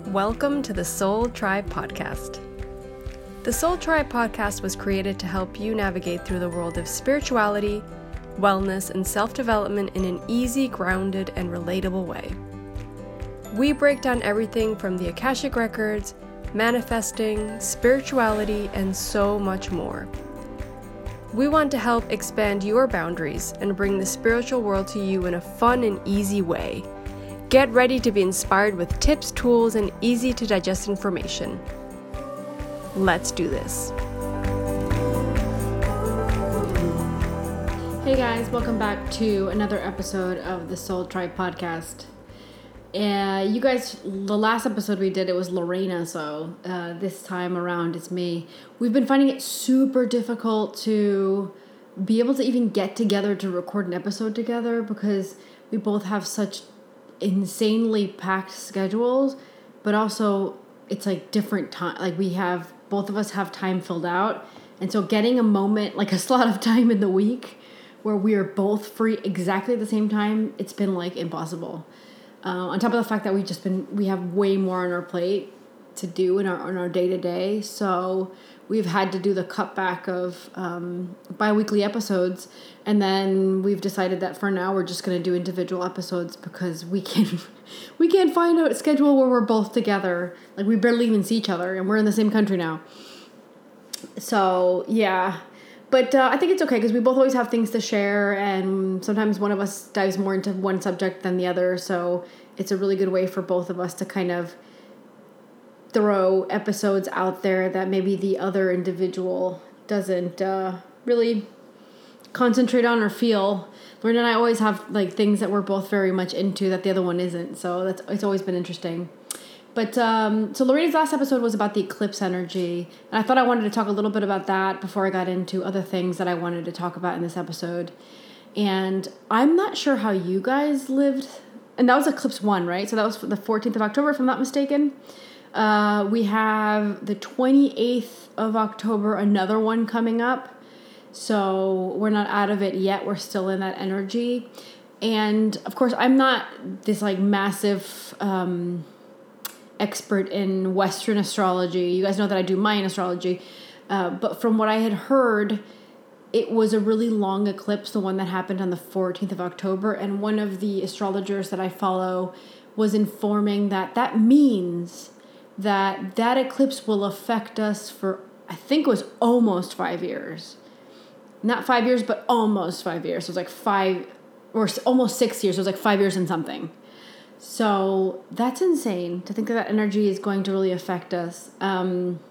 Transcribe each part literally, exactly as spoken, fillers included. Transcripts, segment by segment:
Welcome to the Soul Tribe Podcast. The Soul Tribe Podcast was created to help you navigate through the world of spirituality, wellness, and self-development in an easy, grounded, and relatable way. We break down everything from the Akashic Records, manifesting, spirituality, and so much more. We want to help expand your boundaries and bring the spiritual world to you in a fun and easy way. Get ready to be inspired with tips, tools, and easy to digest information. Let's do this. Hey guys, welcome back to another episode of the Soul Tribe Podcast. Uh, you guys, the last episode we did, it was Lorena, so uh, this time around it's me. We've been finding it super difficult to be able to even get together to record an episode together because we both have such insanely packed schedules, but also it's like different time. Like we have, both of us have time filled out. And so getting a moment, like a slot of time in the week where we are both free exactly at the same time, it's been like impossible. Uh, on top of the fact that we've just been, we have way more on our plate to do in our, in our day to day. So we've had to do the cutback of um, bi-weekly episodes. And then we've decided that for now we're just going to do individual episodes because we can we can't find a schedule where we're both together. Like we barely even see each other and we're in the same country now. So yeah, but uh, I think it's okay because we both always have things to share and sometimes one of us dives more into one subject than the other. So it's a really good way for both of us to kind of throw episodes out there that maybe the other individual doesn't uh, really concentrate on or feel. Lorena and I always have like things that we're both very much into that the other one isn't. So that's it's always been interesting. But um, so Lorena's last episode was about the eclipse energy. And I thought I wanted to talk a little bit about that before I got into other things that I wanted to talk about in this episode. And I'm not sure how you guys lived. And that was eclipse one, right? So that was the fourteenth of October, if I'm not mistaken. Uh, we have the twenty-eighth of October, another one coming up. So we're not out of it yet. We're still in that energy. And of course, I'm not this like massive um, expert in Western astrology. You guys know that I do Mayan astrology. Uh, but from what I had heard, it was a really long eclipse, the one that happened on the fourteenth of October. And one of the astrologers that I follow was informing that that means that that eclipse will affect us for, I think it was almost five years. Not five years, but almost five years. So it was like five, or almost six years. So it was like five years and something. So that's insane to think that that energy is going to really affect us. Um,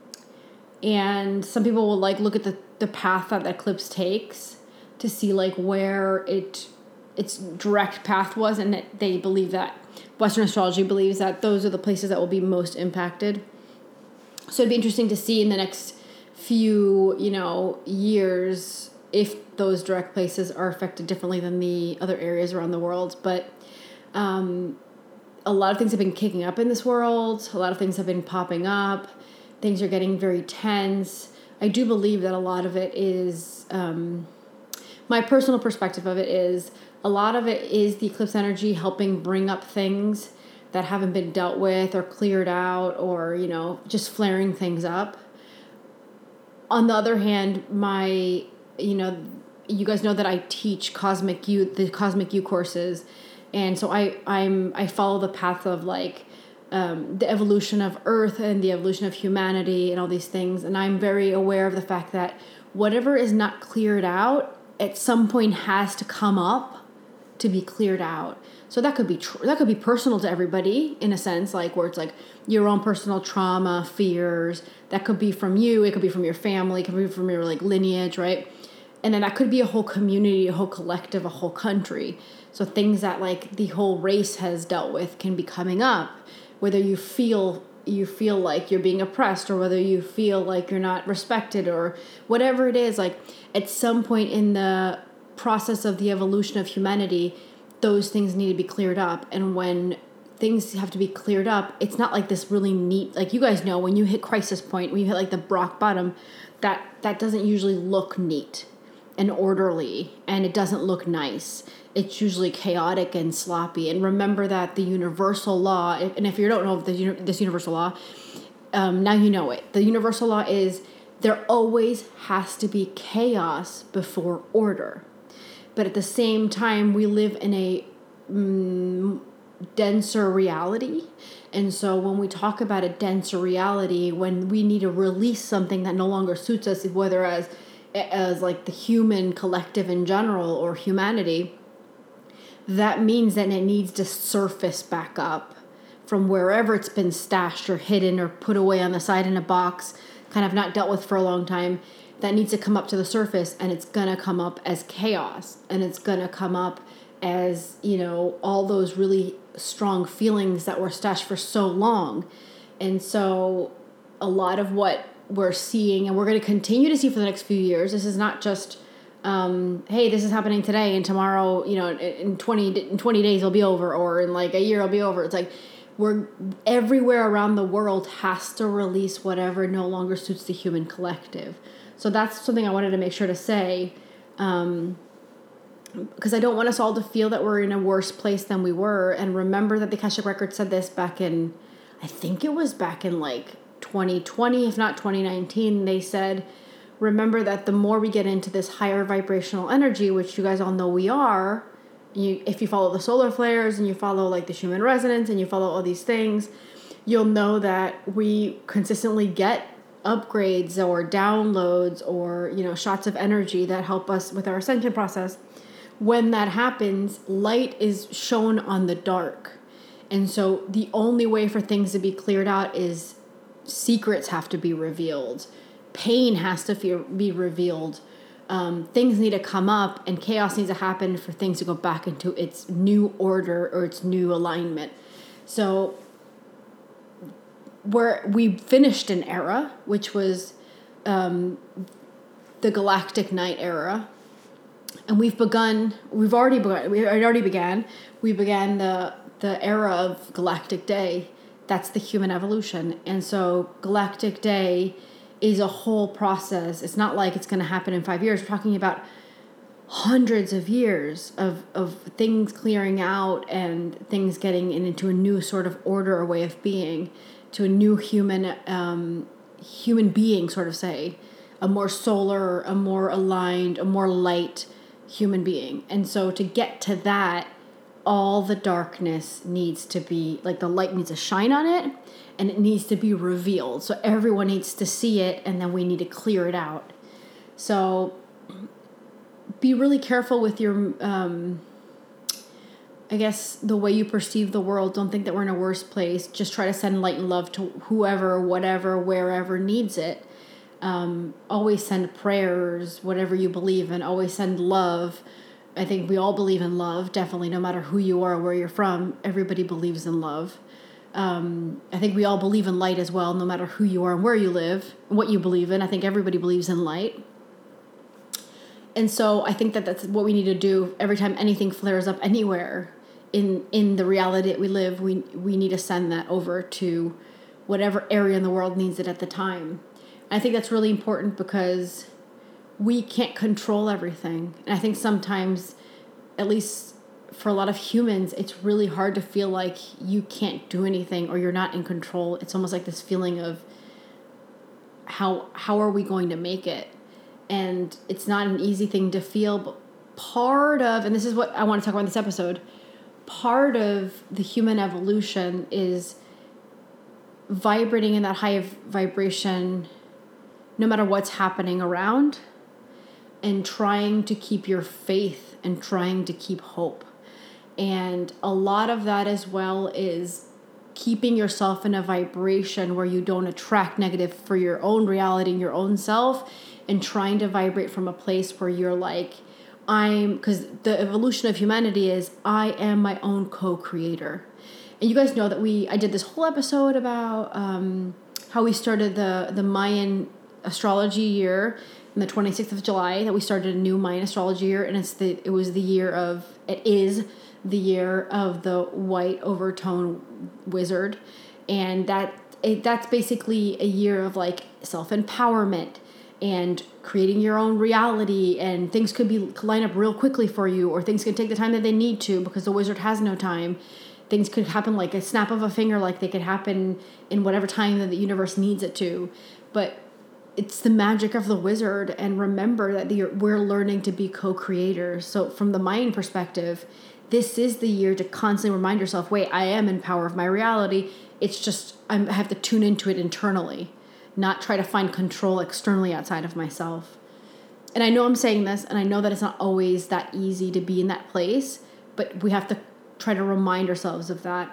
and some people will like look at the, the path that the eclipse takes to see like where it its direct path was. And it, they believe that Western astrology believes that those are the places that will be most impacted. So it'd be interesting to see in the next few, you know, years if those direct places are affected differently than the other areas around the world. But um, a lot of things have been kicking up in this world. A lot of things have been popping up. Things are getting very tense. I do believe that a lot of it is, um, my personal perspective of it is, a lot of it is the eclipse energy helping bring up things that haven't been dealt with or cleared out or, you know, just flaring things up. On the other hand, my, you know, you guys know that I teach Cosmic U, the Cosmic U courses. And so I, I'm, I follow the path of like um, the evolution of Earth and the evolution of humanity and all these things. And I'm very aware of the fact that whatever is not cleared out at some point has to come up to be cleared out. So that could be tr- that could be personal to everybody in a sense, like where it's like your own personal trauma, fears. That could be from you. It could be from your family. It could be from your like lineage, right? And then that could be a whole community, a whole collective, a whole country. So things that like the whole race has dealt with can be coming up. Whether you feel you feel like you're being oppressed or whether you feel like you're not respected or whatever it is, like at some point in the process of the evolution of humanity, those things need to be cleared up. And when things have to be cleared up, it's not like this really neat, like you guys know, when you hit crisis point, when you hit like the rock bottom, that that doesn't usually look neat. and orderly, and it doesn't look nice. It's usually chaotic and sloppy. And remember that the universal law, and if you don't know the, this universal law, um, now you know it. The universal law is there always has to be chaos before order. But at the same time, we live in a mm, denser reality. And so when we talk about a denser reality, when we need to release something that no longer suits us, whether as as like the human collective in general or humanity, that means that it needs to surface back up from wherever it's been stashed or hidden or put away on the side in a box, kind of not dealt with for a long time. That needs to come up to the surface, and it's going to come up as chaos, and it's going to come up as, you know, all those really strong feelings that were stashed for so long. And so a lot of what we're seeing, and we're going to continue to see for the next few years, this is not just, um, hey, this is happening today, and tomorrow, you know, in twenty, in twenty days it'll be over, or in like a year it'll be over. It's like we're everywhere around the world has to release whatever no longer suits the human collective. So that's something I wanted to make sure to say, um, because I don't want us all to feel that we're in a worse place than we were. And remember that the Akashic Record said this back in, I think it was back in like twenty twenty, if not twenty nineteen. They said, remember that the more we get into this higher vibrational energy, which you guys all know we are, you, if you follow the solar flares and you follow like the Schumann resonance and you follow all these things, you'll know that we consistently get upgrades or downloads or, you know, shots of energy that help us with our ascension process. When that happens, light is shown on the dark. And so the only way for things to be cleared out is secrets have to be revealed. Pain has to fe- be revealed. Um, things need to come up, and chaos needs to happen for things to go back into its new order or its new alignment. So where we finished an era, which was um, the Galactic Night era, and we've begun. We've already begun. We already began. We began the the era of Galactic Day. That's the human evolution, and so Galactic Day is a whole process. It's not like it's going to happen in five years. We're talking about hundreds of years of, of things clearing out and things getting into a new sort of order or way of being, to a new human um, human being, sort of say, a more solar, a more aligned, a more light human being. And so to get to that, all the darkness needs to be, like the light needs to shine on it, and it needs to be revealed. So everyone needs to see it, and then we need to clear it out. So be really careful with your, um, I guess, the way you perceive the world. Don't think that we're in a worse place. Just try to send light and love to whoever, whatever, wherever needs it. Um, always send prayers, whatever you believe in. Always send love. I think we all believe in love, definitely, no matter who you are or where you're from. Everybody believes in love. Um, I think we all believe in light as well, no matter who you are and where you live, and what you believe in. I think everybody believes in light. And so I think that that's what we need to do every time anything flares up anywhere in in the reality that we live. We we need to send that over to whatever area in the world needs it at the time. And I think that's really important because we can't control everything. And I think sometimes, at least for a lot of humans, it's really hard to feel like you can't do anything or you're not in control. It's almost like this feeling of how how are we going to make it? And it's not an easy thing to feel, but part of, and this is what I want to talk about in this episode, part of the human evolution is vibrating in that high vibration no matter what's happening around, and trying to keep your faith and trying to keep hope. And a lot of that as well is keeping yourself in a vibration where you don't attract negative for your own reality and your own self, and trying to vibrate from a place where you're like, I'm, because the evolution of humanity is, I am my own co-creator. And you guys know that we, I did this whole episode about um, how we started the, the Mayan astrology year on the twenty-sixth of July, that we started a new Mayan astrology year, and it's the, it was the year of, it is the year of the white overtone wizard. And that it, that's basically a year of like self-empowerment and creating your own reality, and things could be could line up real quickly for you, or things can take the time that they need to because the wizard has no time. Things could happen like a snap of a finger, like they could happen in whatever time that the universe needs it to. But it's the magic of the wizard, and remember that the, we're learning to be co-creators. So from the mind perspective, this is the year to constantly remind yourself, wait, I am in power of my reality. It's just I'm, I have to tune into it internally, not try to find control externally outside of myself. And I know I'm saying this, and I know that it's not always that easy to be in that place, but we have to try to remind ourselves of that.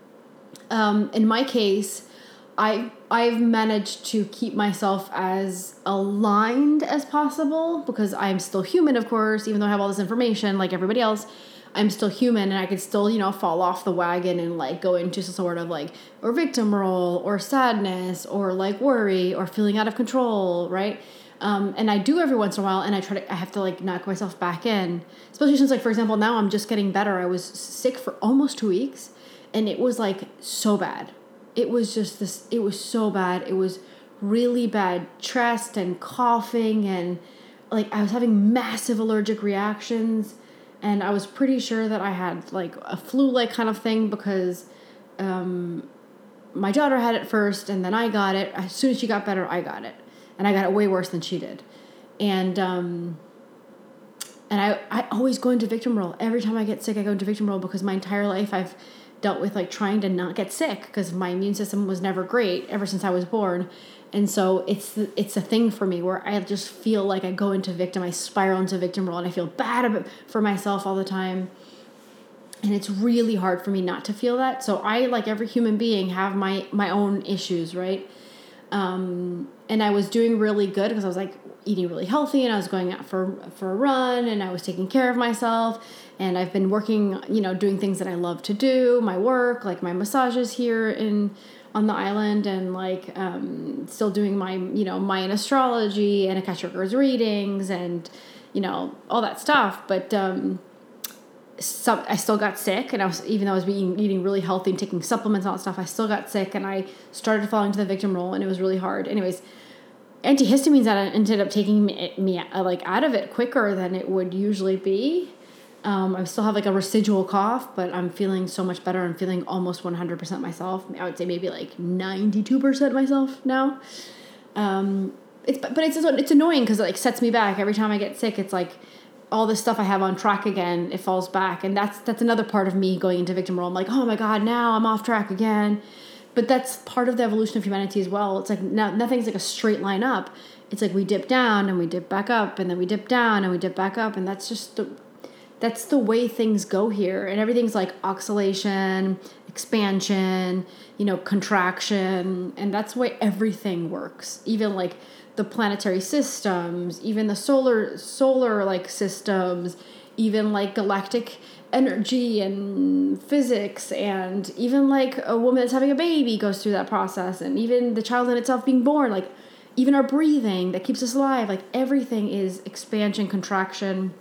Um, in my case, I, I've managed to keep myself as aligned as possible because I'm still human, of course, even though I have all this information like everybody else. I'm still human, and I could still, you know, fall off the wagon and like go into some sort of like or victim role or sadness or like worry or feeling out of control, right? Um, and I do every once in a while, and I try to, I have to like knock myself back in, especially since like, for example, now I'm just getting better. I was sick for almost two weeks and it was like so bad. It was just this, it was so bad. It was really bad chest and coughing, and like I was having massive allergic reactions. And I was pretty sure that I had like a flu-like kind of thing because um, my daughter had it first, and then I got it. As soon as she got better, I got it. And I got it way worse than she did. And um, and I, I always go into victim role. Every time I get sick, I go into victim role because my entire life I've dealt with like trying to not get sick because my immune system was never great ever since I was born. And so it's it's a thing for me where I just feel like I go into victim, I spiral into victim role, and I feel bad about, for myself all the time. And it's really hard for me not to feel that. So I, like every human being, have my, my own issues, right? Um, and I was doing really good because I was like eating really healthy, and I was going out for for a run, and I was taking care of myself. And I've been working, you know, doing things that I love to do, my work, like my massages here in on the island, and like um, still doing my, you know, Mayan astrology and Akashic Records readings and, you know, all that stuff. But um, some, I still got sick, and I was, even though I was being, eating really healthy and taking supplements and all that stuff, I still got sick, and I started falling into the victim role, and it was really hard. Anyways, antihistamines that ended up taking me, me like out of it quicker than it would usually be. Um, I still have like a residual cough, but I'm feeling so much better. I'm feeling almost one hundred percent myself. I would say maybe like ninety-two percent myself now. Um, it's, but it's, it's annoying because it like sets me back. Every time I get sick, it's like all this stuff I have on track again, it falls back. And that's, that's another part of me going into victim role. I'm like, oh my God, now I'm off track again. But that's part of the evolution of humanity as well. It's like no, nothing's like a straight line up. It's like we dip down and we dip back up, and then we dip down and we dip back up. And that's just the, that's the way things go here. And everything's like oscillation, expansion, you know, contraction. And that's the way everything works. Even like the planetary systems, even the solar, solar like systems, even like galactic energy and physics, and even like a woman that's having a baby goes through that process, and even the child in itself being born, like even our breathing that keeps us alive, like everything is expansion, contraction.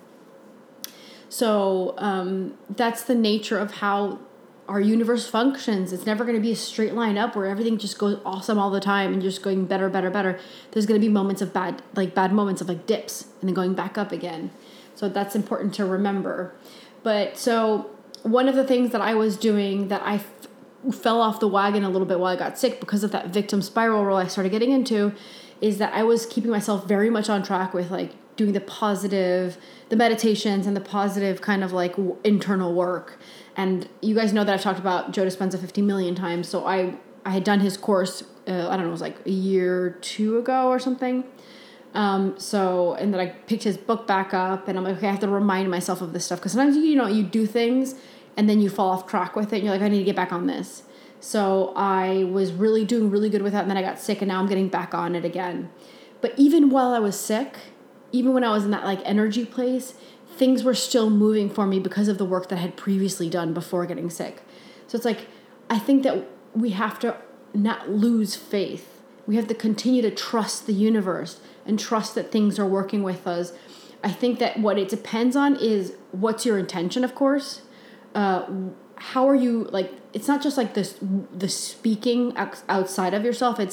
So um, that's the nature of how our universe functions. It's never going to be a straight line up where everything just goes awesome all the time and just going better, better, better. There's going to be moments of bad, like bad moments of like dips and then going back up again. So that's important to remember. But so one of the things that I was doing that I f- fell off the wagon a little bit while I got sick because of that victim spiral role I started getting into is that I was keeping myself very much on track with like doing the positive, the meditations and the positive kind of like w- internal work. And you guys know that I've talked about Joe Dispenza fifty million times. So I, I had done his course, uh, I don't know, it was like a year or two ago or something. Um, so, and then I picked his book back up, and I'm like, okay, I have to remind myself of this stuff. Cause sometimes, you know, you do things and then you fall off track with it and you're like, I need to get back on this. So I was really doing really good with that. And then I got sick, and now I'm getting back on it again. But even while I was sick, even when I was in that like energy place, things were still moving for me because of the work that I had previously done before getting sick. So it's like, I think that we have to not lose faith. We have to continue to trust the universe and trust that things are working with us. I think that what it depends on is what's your intention, of course. Uh, how are you, like, it's not just like this, the speaking outside of yourself. It's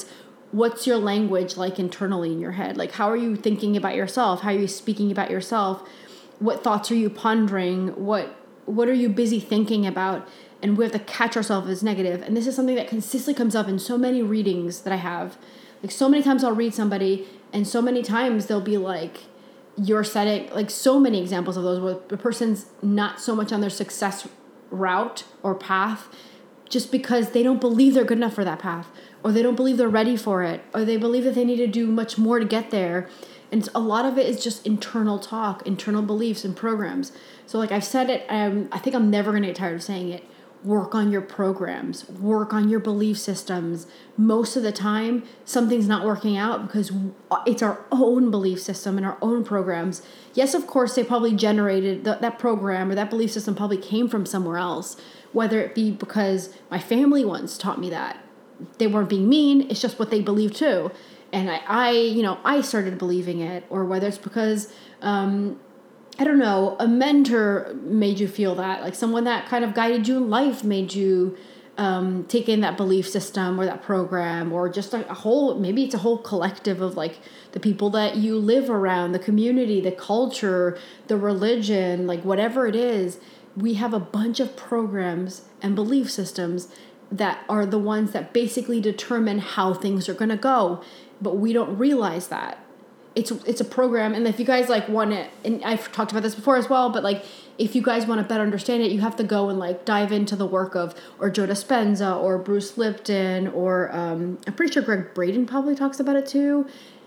what's your language like internally in your head? Like, how are you thinking about yourself? How are you speaking about yourself? What thoughts are you pondering? What what are you busy thinking about? And we have to catch ourselves as negative. And this is something that consistently comes up in so many readings that I have. Like, so many times I'll read somebody, and so many times they'll be like, you're setting, like, so many examples of those where the person's not so much on their success route or path just because they don't believe they're good enough for that path, or they don't believe they're ready for it, or they believe that they need to do much more to get there. And a lot of it is just internal talk, internal beliefs and programs. So like I've said it, um, I think I'm never going to get tired of saying it. Work on your programs, work on your belief systems. Most of the time, something's not working out because it's our own belief system and our own programs. Yes, of course, they probably generated the, that program or that belief system probably came from somewhere else, whether it be because my family once taught me that. They weren't being mean, it's just what they believe too. And I, I you know, I started believing it, or whether it's because, um, I don't know, a mentor made you feel that, like someone that kind of guided you in life made you um, take in that belief system or that program, or just a, a whole, maybe it's a whole collective of like the people that you live around, the community, the culture, the religion, like whatever it is. We have a bunch of programs and belief systems that are the ones that basically determine how things are going to go, but we don't realize that. It's it's a program, and if you guys like want it, and I've talked about this before as well, but like if you guys want to better understand it, you have to go and like dive into the work of or Joe Dispenza or Bruce Lipton, or um, I'm pretty sure Greg Braden probably talks about it too,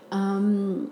um,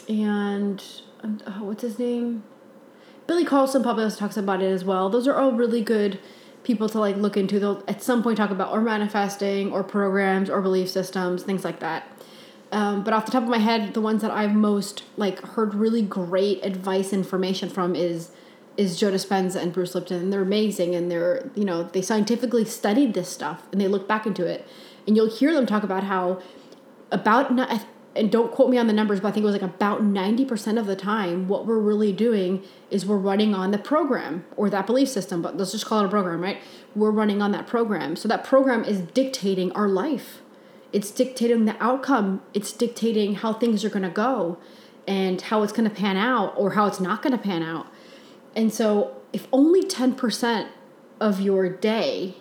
and oh, what's his name? Billy Carlson probably also talks about it as well. Those are all really good people to like look into. They'll at some point talk about or manifesting or programs or belief systems, things like that. Um, but off the top of my head, the ones that I've most like heard really great advice information from is is Joe Dispenza and Bruce Lipton. And they're amazing, and they're, you know, they scientifically studied this stuff and they look back into it, and you'll hear them talk about how about not, and don't quote me on the numbers, but I think it was like about ninety percent of the time what we're really doing is we're running on the program or that belief system, but let's just call it a program, right? We're running on that program. So that program is dictating our life. It's dictating the outcome. It's dictating how things are going to go and how it's going to pan out or how it's not going to pan out. And so if only ten percent of your day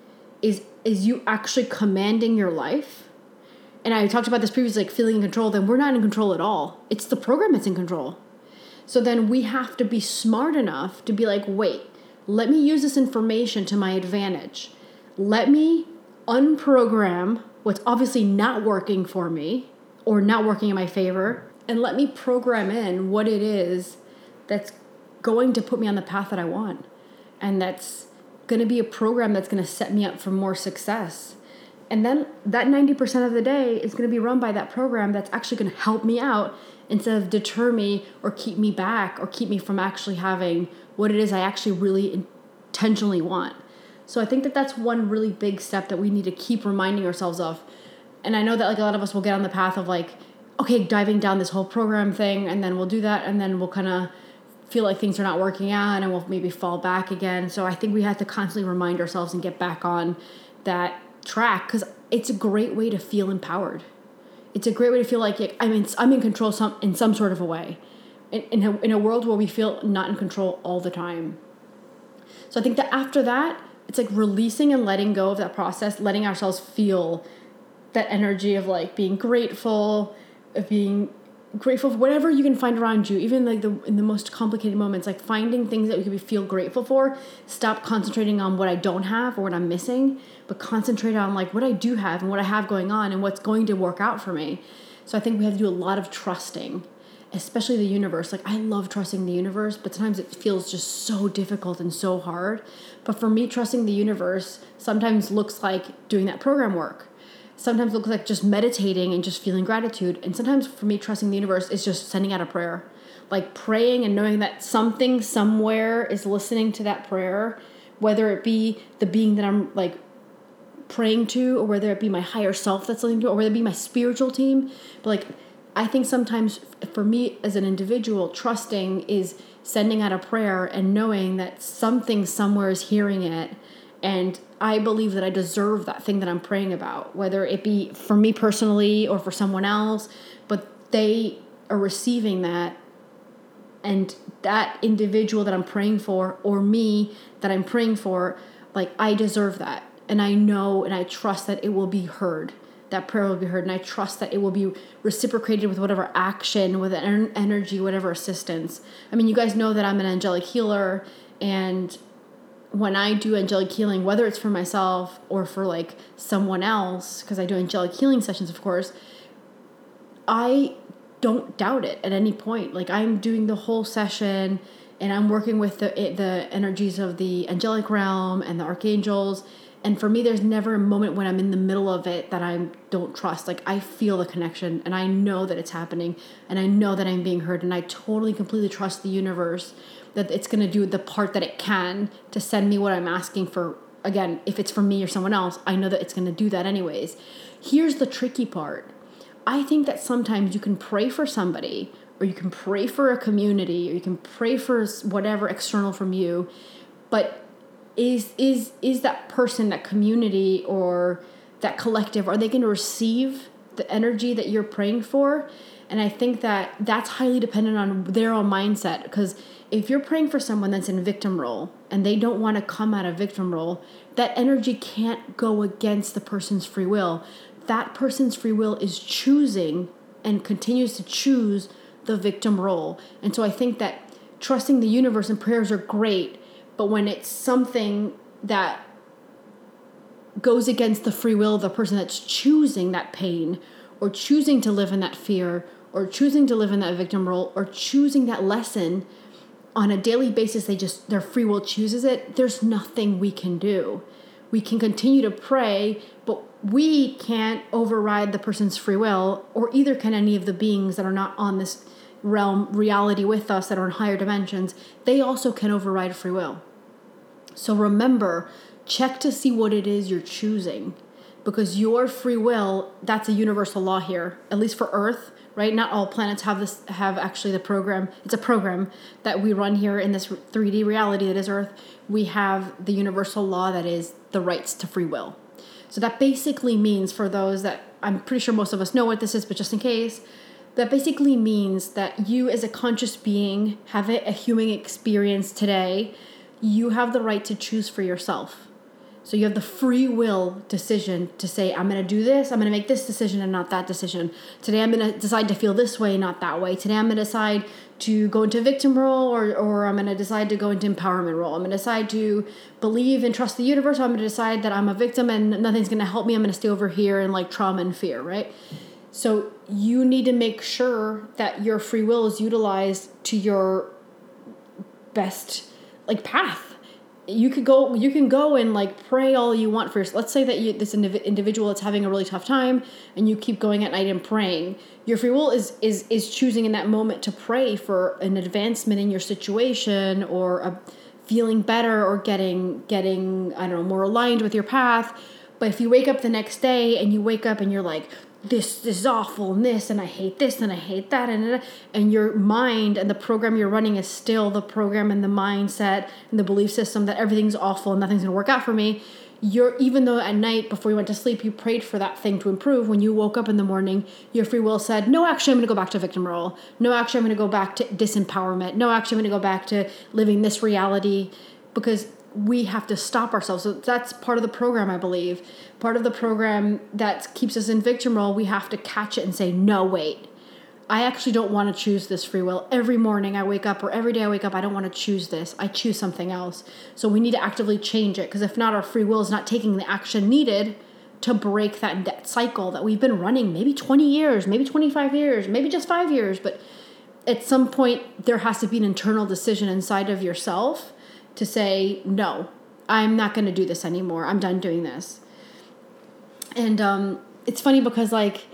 is is you actually commanding your life, and I talked about this previously, like feeling in control, then we're not in control at all. It's the program that's in control. So then we have to be smart enough to be like, wait, let me use this information to my advantage. Let me unprogram what's obviously not working for me or not working in my favor, and let me program in what it is that's going to put me on the path that I want. And that's going to be a program that's going to set me up for more success. And then that ninety percent of the day is going to be run by that program that's actually going to help me out instead of deter me or keep me back or keep me from actually having what it is I actually really intentionally want. So I think that that's one really big step that we need to keep reminding ourselves of. And I know that like a lot of us will get on the path of like, okay, diving down this whole program thing, and then we'll do that, and then we'll kind of feel like things are not working out, and we'll maybe fall back again. So I think we have to constantly remind ourselves and get back on that track, because it's a great way to feel empowered. It's a great way to feel like I'm in, I'm in control some in some sort of a way, in, in, a, in a world where we feel not in control all the time. So I think that after that, it's like releasing and letting go of that process, letting ourselves feel that energy of like being grateful, of being grateful for whatever you can find around you, even like the in the most complicated moments, like finding things that we can feel grateful for. Stop concentrating on what I don't have or what I'm missing, but concentrate on like what I do have and what I have going on and what's going to work out for me. So I think we have to do a lot of trusting, especially the universe. Like I love trusting the universe, but sometimes it feels just so difficult and so hard. But for me, trusting the universe sometimes looks like doing that program work. Sometimes it looks like just meditating and just feeling gratitude. And sometimes for me, trusting the universe is just sending out a prayer. Like praying and knowing that something somewhere is listening to that prayer, whether it be the being that I'm like praying to, or whether it be my higher self that's listening to, or whether it be my spiritual team. But like, I think sometimes for me as an individual, trusting is sending out a prayer and knowing that something somewhere is hearing it And I believe that I deserve that thing that I'm praying about, whether it be for me personally or for someone else, but they are receiving that. And that individual that I'm praying for, or me that I'm praying for, like, I deserve that. And I know and I trust that it will be heard. That prayer will be heard. And I trust that it will be reciprocated with whatever action, with en- energy, whatever assistance. I mean, you guys know that I'm an angelic healer. And when I do angelic healing, whether it's for myself or for like someone else, because I do angelic healing sessions, of course, I don't doubt it at any point. Like, I'm doing the whole session and I'm working with the the energies of the angelic realm and the archangels. And for me, there's never a moment when I'm in the middle of it that I don't trust. Like, I feel the connection and I know that it's happening and I know that I'm being heard, and I totally, completely trust the universe that it's going to do the part that it can to send me what I'm asking for. Again, if it's for me or someone else, I know that it's going to do that anyways. Here's the tricky part. I think that sometimes you can pray for somebody, or you can pray for a community, or you can pray for whatever external from you, but is is is that person, that community, or that collective, are they going to receive the energy that you're praying for? And I think that that's highly dependent on their own mindset, because if you're praying for someone that's in victim role and they don't want to come out of victim role, that energy can't go against the person's free will. That person's free will is choosing and continues to choose the victim role. And so I think that trusting the universe and prayers are great, but when it's something that goes against the free will of the person that's choosing that pain, or choosing to live in that fear, or choosing to live in that victim role, or choosing that lesson on a daily basis, they just, their free will chooses it, there's nothing we can do. We can continue to pray, but we can't override the person's free will, or either can any of the beings that are not on this realm reality with us, that are in higher dimensions. They also can override free will. So remember, check to see what it is you're choosing, because your free will, that's a universal law here, at least for Earth, right? Not all planets have this, have actually the program. It's a program that we run here in this three D reality that is Earth. We have the universal law that is the rights to free will. So that basically means, for those that, I'm pretty sure most of us know what this is, but just in case, that basically means that you as a conscious being have a, a human experience today. You have the right to choose for yourself. So you have the free will decision to say, I'm going to do this, I'm going to make this decision and not that decision. Today I'm going to decide to feel this way, not that way. Today I'm going to decide to go into victim role, or, or I'm going to decide to go into empowerment role. I'm going to decide to believe and trust the universe, or I'm going to decide that I'm a victim and nothing's going to help me. I'm going to stay over here in like trauma and fear, right? So you need to make sure that your free will is utilized to your best like path. You could go, you can go and like pray all you want for, let's say that you, this indiv- individual that's having a really tough time, and you keep going at night and praying. Your free will is, is, is choosing in that moment to pray for an advancement in your situation, or a feeling better, or getting, getting, I don't know, more aligned with your path. But if you wake up the next day and you wake up and you're like, this, this is awful, and this, and I hate this, and I hate that, and and your mind and the program you're running is still the program and the mindset and the belief system that everything's awful and nothing's going to work out for me. You're, even though at night before you went to sleep you prayed for that thing to improve, when you woke up in the morning, your free will said, no, actually I'm going to go back to victim role. No, actually I'm going to go back to disempowerment. No, actually I'm going to go back to living this reality, because we have to stop ourselves. So that's part of the program, I believe. Part of the program that keeps us in victim role, we have to catch it and say, no, wait. I actually don't want to choose this free will. Every morning I wake up, or every day I wake up, I don't want to choose this. I choose something else. So we need to actively change it, because if not, our free will is not taking the action needed to break that, that cycle that we've been running maybe twenty years, maybe twenty-five years, maybe just five years. But at some point, there has to be an internal decision inside of yourself to say, no, I'm not going to do this anymore. I'm done doing this. And um, it's funny because like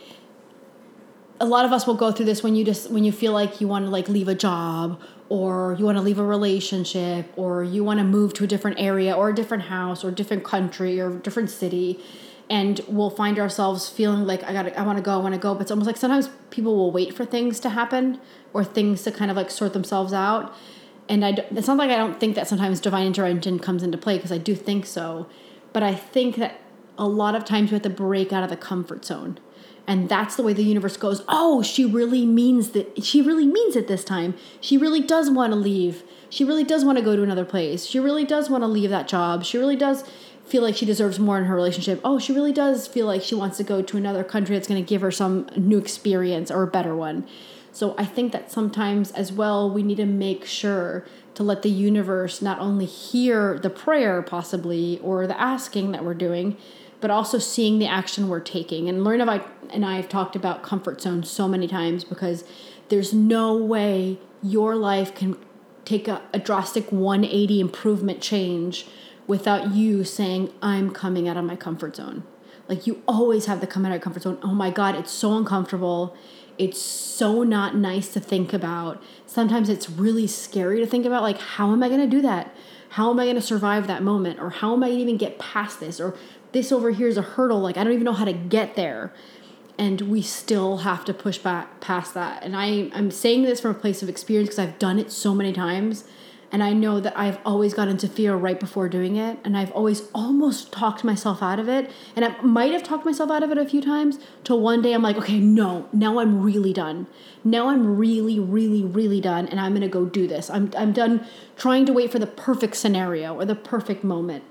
a lot of us will go through this when you just, when you feel like you want to like leave a job, or you want to leave a relationship, or you want to move to a different area or a different house or a different country or a different city. And we'll find ourselves feeling like, I got I want to go, I want to go. But it's almost like sometimes people will wait for things to happen, or things to kind of like sort themselves out. And I, it's not like I don't think that sometimes divine intervention comes into play, because I do think so. But I think that a lot of times we have to break out of the comfort zone. And that's the way the universe goes, oh, she really means that. She really means it this time. She really does want to leave. She really does want to go to another place. She really does want to leave that job. She really does feel like she deserves more in her relationship. Oh, she really does feel like she wants to go to another country that's going to give her some new experience or a better one. So I think that sometimes as well, we need to make sure to let the universe not only hear the prayer possibly or the asking that we're doing, but also seeing the action we're taking. And Lorena and I have talked about comfort zone so many times, because there's no way your life can take a, a drastic one eighty improvement change without you saying, I'm coming out of my comfort zone. Like, you always have to come out of your comfort zone. Oh my God, it's so uncomfortable. It's so not nice to think about. Sometimes it's really scary to think about, like, how am I going to do that? How am I going to survive that moment? Or how am I going to even get past this? Or this over here is a hurdle. Like, I don't even know how to get there. And we still have to push back past that. And I, I'm saying this from a place of experience, because I've done it so many times. And I know that I've always gotten into fear right before doing it. And I've always almost talked myself out of it. And I might have talked myself out of it a few times, till one day I'm like, okay, no, now I'm really done. Now I'm really, really, really done. And I'm going to go do this. I'm, I'm done trying to wait for the perfect scenario or the perfect moment.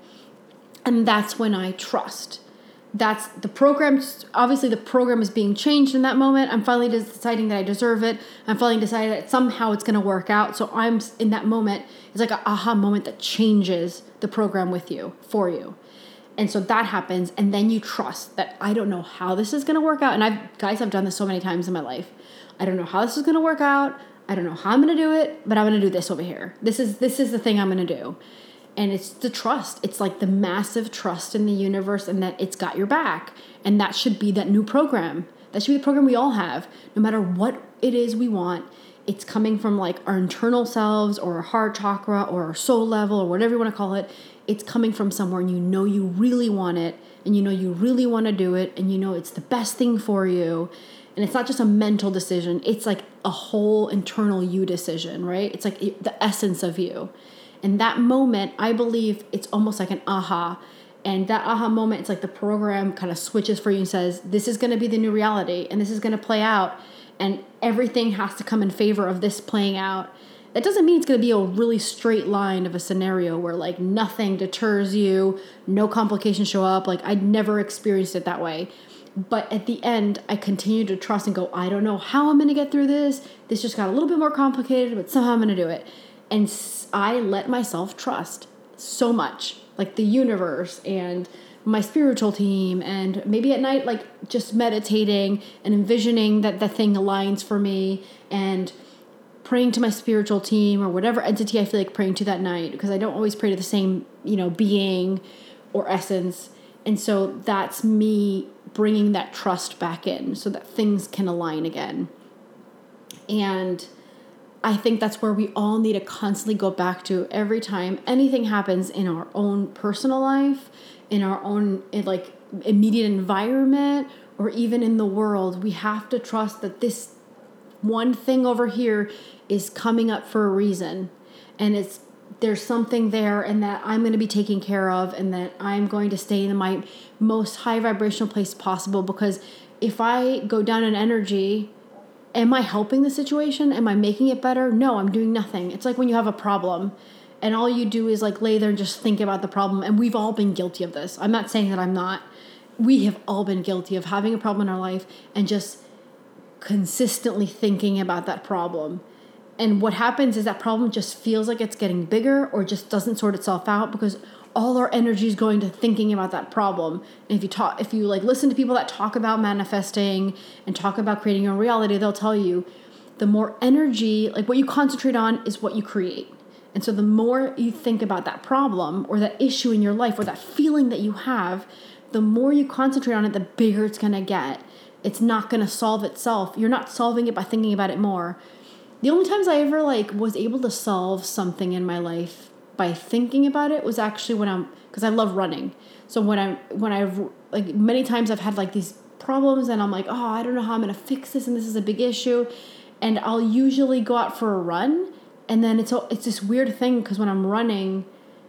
And that's when I trust. That's the program. Obviously, the program is being changed in that moment. I'm finally deciding that I deserve it. I'm finally deciding that somehow it's going to work out. So I'm in that moment. It's like an aha moment that changes the program with you, for you. And so that happens. And then you trust that I don't know how this is going to work out. And I've, guys, I've done this so many times in my life. I don't know how this is going to work out. I don't know how I'm going to do it, but I'm going to do this over here. This is, this is the thing I'm going to do. And it's the trust. It's like the massive trust in the universe, and that it's got your back. And that should be that new program. That should be the program we all have. No matter what it is we want, it's coming from like our internal selves or our heart chakra or our soul level or whatever you want to call it. It's coming from somewhere, and you know you really want it, and you know you really want to do it, and you know it's the best thing for you. And it's not just a mental decision. It's like a whole internal you decision, right? It's like the essence of you. And that moment, I believe it's almost like an aha. And that aha moment, it's like the program kind of switches for you and says, this is going to be the new reality, and this is going to play out, and everything has to come in favor of this playing out. That doesn't mean it's going to be a really straight line of a scenario where like nothing deters you, no complications show up. Like, I'd never experienced it that way. But at the end, I continue to trust and go, I don't know how I'm going to get through this. This just got a little bit more complicated, but somehow I'm going to do it. And I let myself trust so much, like the universe and my spiritual team, and maybe at night, like just meditating and envisioning that the thing aligns for me, and praying to my spiritual team or whatever entity I feel like praying to that night, because I don't always pray to the same, you know, being or essence. And so that's me bringing that trust back in so that things can align again. And I think that's where we all need to constantly go back to every time anything happens in our own personal life, in our own in like immediate environment, or even in the world. We have to trust that this one thing over here is coming up for a reason, and it's there's something there, and that I'm going to be taken care of, and that I'm going to stay in my most high vibrational place possible. Because if I go down in energy, am I helping the situation? Am I making it better? No, I'm doing nothing. It's like when you have a problem and all you do is like lay there and just think about the problem. And we've all been guilty of this. I'm not saying that I'm not. We have all been guilty of having a problem in our life and just consistently thinking about that problem. And what happens is that problem just feels like it's getting bigger, or just doesn't sort itself out, because all our energy is going to thinking about that problem. And if you talk, if you like listen to people that talk about manifesting and talk about creating your own reality, they'll tell you the more energy, like what you concentrate on is what you create. And so the more you think about that problem or that issue in your life or that feeling that you have, the more you concentrate on it, the bigger it's going to get. It's not going to solve itself. You're not solving it by thinking about it more. The only times I ever like was able to solve something in my life by thinking about it was actually when I'm, because I love running. So when I'm, when I've, like many times I've had like these problems and I'm like, oh, I don't know how I'm going to fix this, and this is a big issue. And I'll usually go out for a run And then it's it's this weird thing because when I'm running,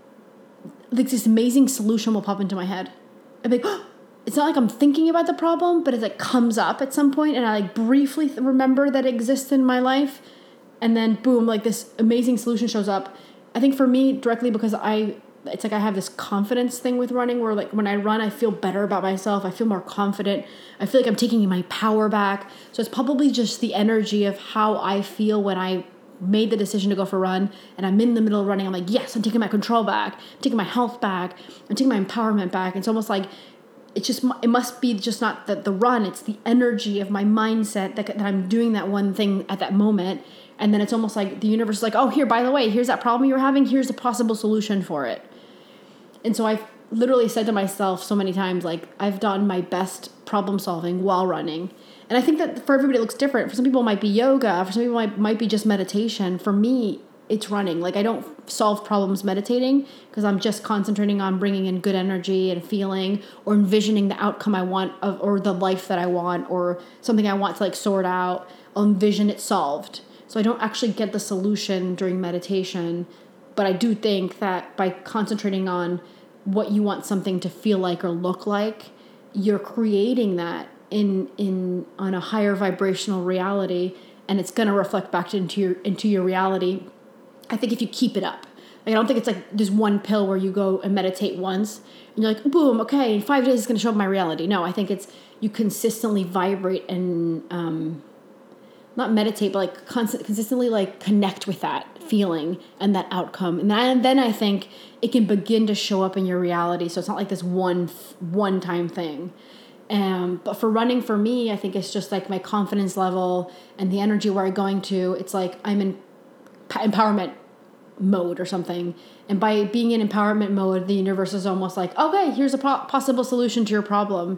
like this amazing solution will pop into my head. I'm like, oh, it's not like I'm thinking about the problem, but it like comes up at some point, and I like briefly th- remember that it exists in my life, and then boom, like this amazing solution shows up. I think for me directly because I, it's like I have this confidence thing with running where like when I run, I feel better about myself. I feel more confident. I feel like I'm taking my power back. So it's probably just the energy of how I feel when I made the decision to go for a run and I'm in the middle of running. I'm like, yes, I'm taking my control back. I'm taking my health back. I'm taking my empowerment back. It's almost like it's just, it must be just not the, the run. It's the energy of my mindset that, that I'm doing that one thing at that moment. And then it's almost like the universe is like, oh, here, by the way, here's that problem you're having. Here's a possible solution for it. And so I've literally said to myself so many times, like, I've done my best problem solving while running. And I think that for everybody it looks different. For some people it might be yoga. For some people it might, might be just meditation. For me, it's running. Like, I don't solve problems meditating because I'm just concentrating on bringing in good energy and feeling or envisioning the outcome I want of, or the life that I want or something I want to like sort out. I'll envision it solved. So I don't actually get the solution during meditation. But I do think that by concentrating on what you want something to feel like or look like, you're creating that in in on a higher vibrational reality, and it's going to reflect back into your into your reality. I think if you keep it up, like, I don't think it's like just one pill where you go and meditate once and you're like, boom, okay, in five days it's going to show up my reality. No, I think it's you consistently vibrate and um, not meditate, but like constant, consistently like connect with that feeling and that outcome, and, that, and then I think it can begin to show up in your reality. So it's not like this one one time thing. Um, but for running, for me, I think it's just like my confidence level and the energy where I'm going to. It's like I'm in empowerment mode or something. And by being in empowerment mode, the universe is almost like, okay, here's a po- possible solution to your problem.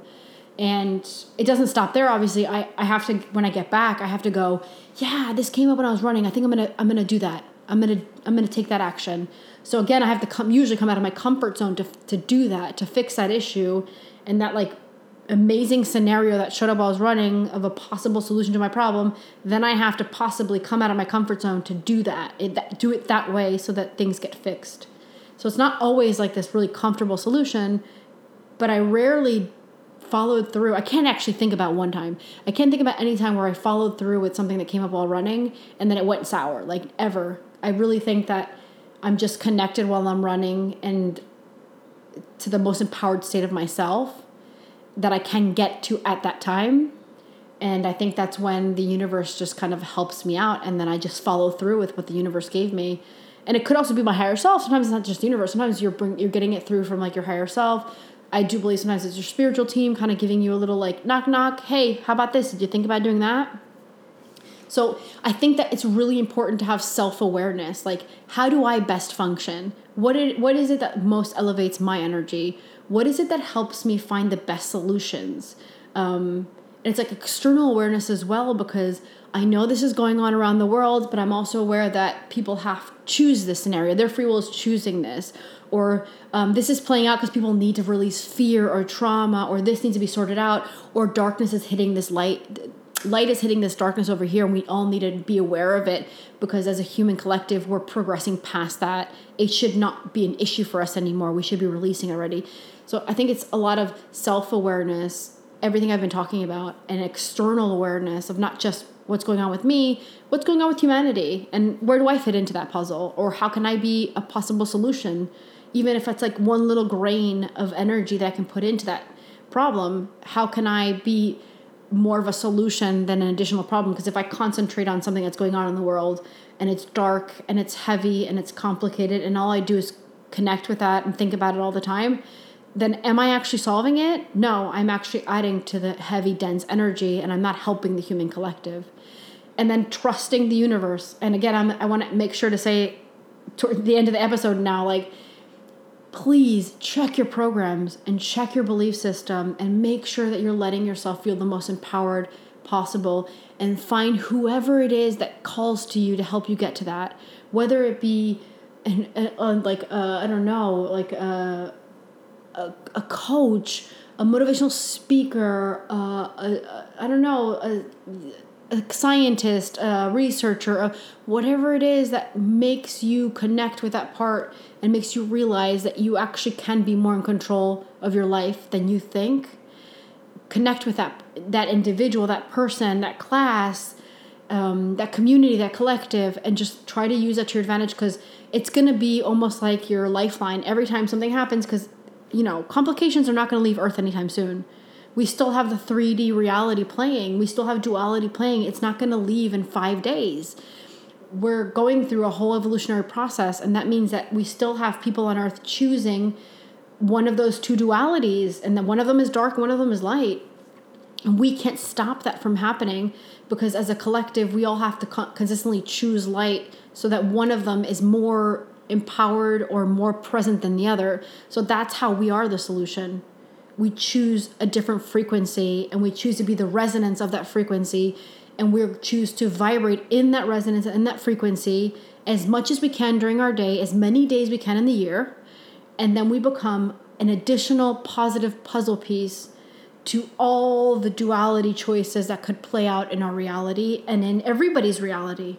And it doesn't stop there. Obviously, I, I have to, when I get back, I have to go, yeah, this came up when I was running. I think I'm going to, I'm going to do that. I'm going to, I'm going to take that action. So again, I have to come, usually come out of my comfort zone to, to do that, to fix that issue. And that like amazing scenario that showed up while I was running of a possible solution to my problem, then I have to possibly come out of my comfort zone to do that, it, that do it that way so that things get fixed. So it's not always like this really comfortable solution, but I rarely followed through. I can't actually think about one time. I can't think about any time where I followed through with something that came up while running and then it went sour, like ever. I really think that I'm just connected while I'm running and to the most empowered state of myself that I can get to at that time. And I think that's when the universe just kind of helps me out. And then I just follow through with what the universe gave me. And it could also be my higher self. Sometimes it's not just the universe. Sometimes you're bring, you're getting it through from like your higher self. I do believe sometimes it's your spiritual team kind of giving you a little like knock, knock. Hey, how about this? Did you think about doing that? So I think that it's really important to have self-awareness. Like, how do I best function? What is, what is it that most elevates my energy? What is it that helps me find the best solutions? Um, and it's like external awareness as well, because I know this is going on around the world, but I'm also aware that people have to choose this scenario. Their free will is choosing this. Or um, this is playing out because people need to release fear or trauma, or this needs to be sorted out, or darkness is hitting this light. Light is hitting this darkness over here, and we all need to be aware of it, because as a human collective, we're progressing past that. It should not be an issue for us anymore. We should be releasing already. So I think it's a lot of self-awareness, everything I've been talking about, and external awareness of not just what's going on with me, what's going on with humanity, and where do I fit into that puzzle, or how can I be a possible solution, even if it's like one little grain of energy that I can put into that problem. How can I be more of a solution than an additional problem? Because if I concentrate on something that's going on in the world and it's dark and it's heavy and it's complicated and all I do is connect with that and think about it all the time, then am I actually solving it? No, I'm actually adding to the heavy, dense energy, and I'm not helping the human collective. And then trusting the universe. And again, I'm, I want to make sure to say toward the end of the episode now, like, please check your programs and check your belief system and make sure that you're letting yourself feel the most empowered possible, and find whoever it is that calls to you to help you get to that. Whether it be an, a, like, uh, I don't know, like a, a, a coach, a motivational speaker, uh, a, a, I don't know, a, a scientist, a researcher, a, whatever it is that makes you connect with that part and makes you realize that you actually can be more in control of your life than you think. Connect with that that individual, that person, that class, um, that community, that collective, and just try to use that to your advantage, because it's going to be almost like your lifeline every time something happens, because, you know, complications are not going to leave Earth anytime soon. We still have the three D reality playing. We still have duality playing. It's not going to leave in five days. We're going through a whole evolutionary process, and that means that we still have people on Earth choosing one of those two dualities, and then one of them is dark, one of them is light. And we can't stop that from happening, because as a collective, we all have to co- consistently choose light so that one of them is more empowered or more present than the other. So that's how we are the solution. We choose a different frequency, and we choose to be the resonance of that frequency, and we choose to vibrate in that resonance and that frequency as much as we can during our day, as many days we can in the year, and then we become an additional positive puzzle piece to all the duality choices that could play out in our reality and in everybody's reality.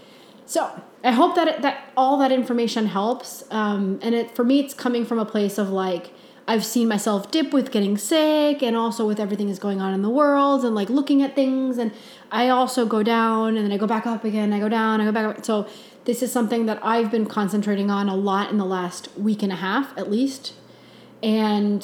So I hope that it, that all that information helps, um, and it for me it's coming from a place of like, I've seen myself dip with getting sick, and also with everything that's going on in the world, and like looking at things, and I also go down and then I go back up again, I go down, I go back up. So this is something that I've been concentrating on a lot in the last week and a half at least. And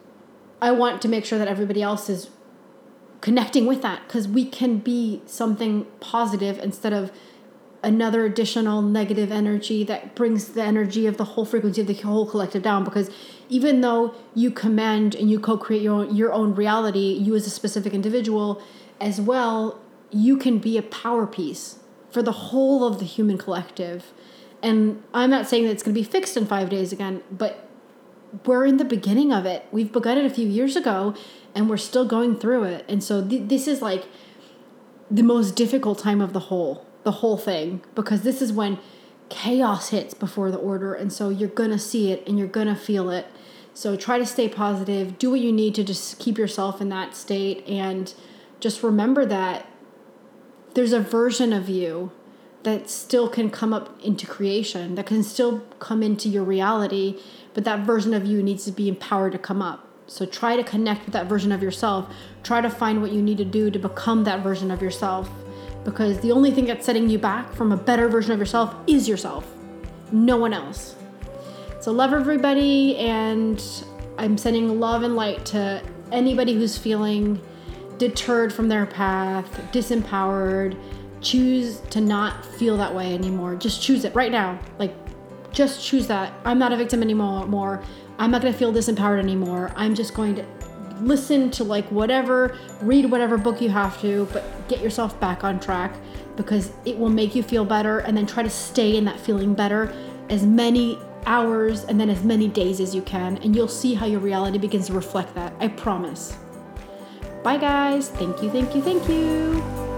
I want to make sure that everybody else is connecting with that, because we can be something positive instead of another additional negative energy that brings the energy of the whole frequency of the whole collective down. Because even though you command and you co-create your own, your own reality, you as a specific individual as well, you can be a power piece for the whole of the human collective. And I'm not saying that it's going to be fixed in five days again, but we're in the beginning of it. We've begun it a few years ago, and we're still going through it. And so th- this is like the most difficult time of the whole, the whole thing, because this is when chaos hits before the order. And so you're going to see it and you're going to feel it. So try to stay positive, do what you need to just keep yourself in that state. And just remember that there's a version of you that still can come up into creation, that can still come into your reality, but that version of you needs to be empowered to come up. So try to connect with that version of yourself. Try to find what you need to do to become that version of yourself, because the only thing that's setting you back from a better version of yourself is yourself, no one else. So love everybody, and I'm sending love and light to anybody who's feeling deterred from their path, disempowered. Choose to not feel that way anymore. Just choose it right now. Like, just choose that. I'm not a victim anymore. More. I'm not going to feel disempowered anymore. I'm just going to listen to like whatever, read whatever book you have to, but get yourself back on track, because it will make you feel better. And then try to stay in that feeling better as many hours and then as many days as you can. And you'll see how your reality begins to reflect that. I promise. Bye guys. Thank you, thank you, thank you.